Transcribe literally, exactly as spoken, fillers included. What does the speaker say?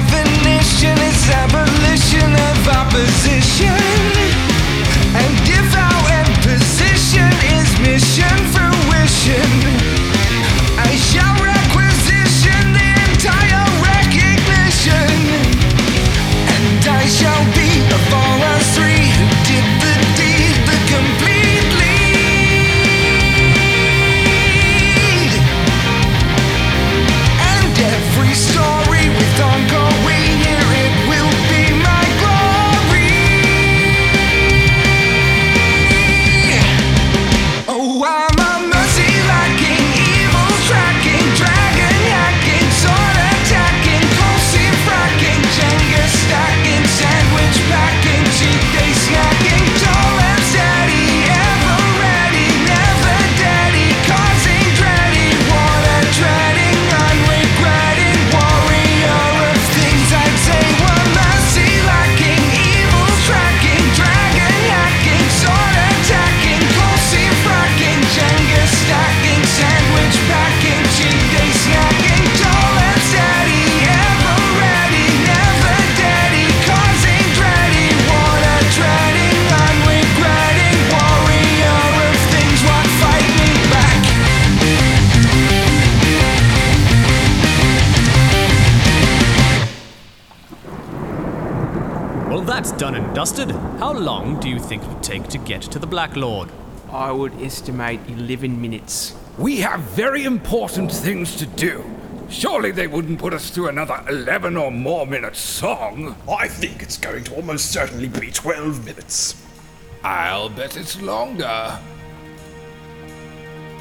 definition is abolition of opposition. And if our end position is mission fruition, I shall requisition the entire recognition. And I shall be of all us three who did the deed, the complete lead. And every story with encore we hear, it will be my glory. Oh, I'm a mercy lacking, evil tracking, dragon hacking, sword attacking, cold seam fracking, Jenga stacking, sandwich packing, cheat day snacking, tall and steady, ever ready, never daddy, causing dready, water treading, unregretting, warrior of things I'd say were mercy lacking, evil tracking, dragon hacking, sword attacking, cold seam fracking, Jenga stacking, sandwich packing, cheat day snacking, tall and steady, ever ready, never daddy, causing dready, water treading, unregretting, warrior of things what fight me back. Well, that's done and dusted. How long do you think it would take to get to the Black Lord? I would estimate eleven minutes. We have very important things to do. Surely they wouldn't put us through another eleven or more minute song. I think it's going to almost certainly be twelve minutes. I'll bet it's longer.